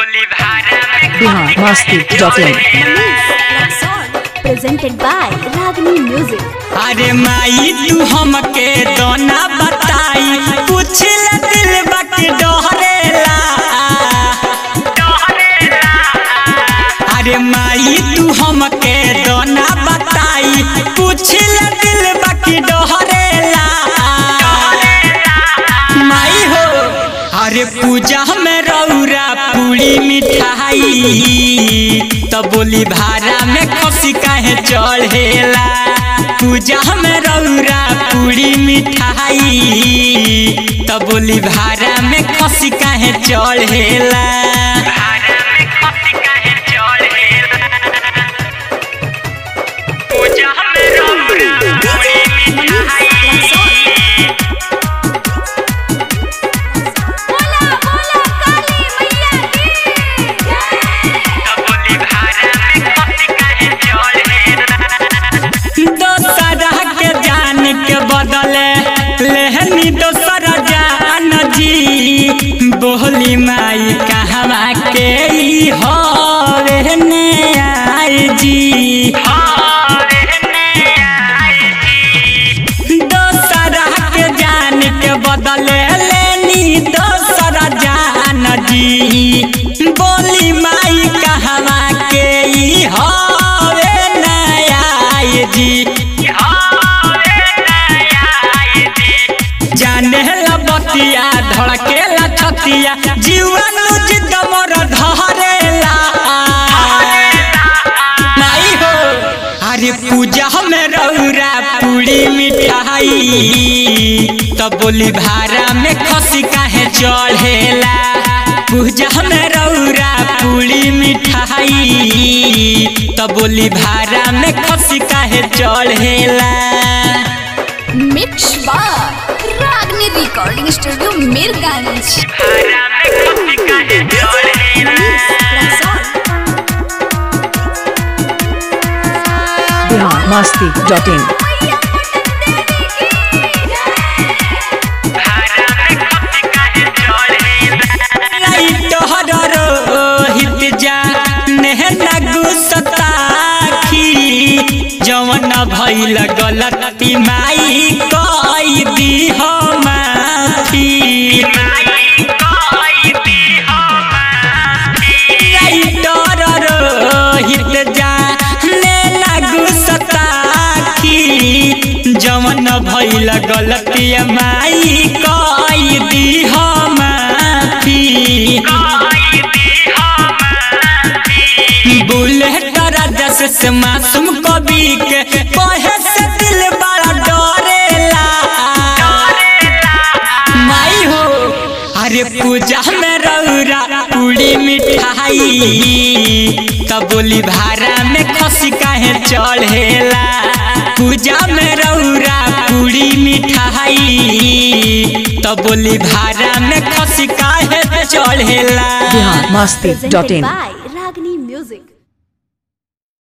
biharmasti.in presented by Ragini Music। अरे माई तू हमके दोना बताई पूछ ले दिल बाकी डोहरेला। अरे माई तू हमके दोना बताई पूछ ले दिल बाकी डोहरेला। माई हो अरे पूजा में रौरा पूरी मिठाई तो बोली भारा में खसी काहे चढ़ेला। पूजा में रौरा पूरी मिठाई तो बोली भारा में खसी काहे चढ़ेला। बोली माई कहवा के हवे ने आई जी। दोसरा के जान के बदले लेनी दोसरा जान जी। बोली माई कहवा के हवे ने आई जी। जाने ला बतिया धड़के ला छतिया जीवन जिद मोर धरेला। नहीं हो अरे पूजा में रौरा पूरी मिठाई तो बोली भारा में खसी काहे चढ़ेला। पूजा में रौरा पूरी मिठाई तो बोली भारा में खसी काहे चढ़ेला। मिक्स बार रागनी रिकॉर्डिंग स्टूडियो मीरगंज। biharmasti.in जवन भइल गलती माई कई दी हो माफी। रोहित जाने लागू सताखी जवन भइल गलती माई कई दी हो माफी। बुलेट राजस से मासूम कवि के कहे से दिल बड़ा डरेला। माई हो अरे पूजा में रौरा पूरी मिठाई तो बोली भारा में खसी काहे चढ़ेला। पूजा में रौरा पूरी मिठाई तो बोली भारा में खसी काहे चढ़ेला। biharmasti.in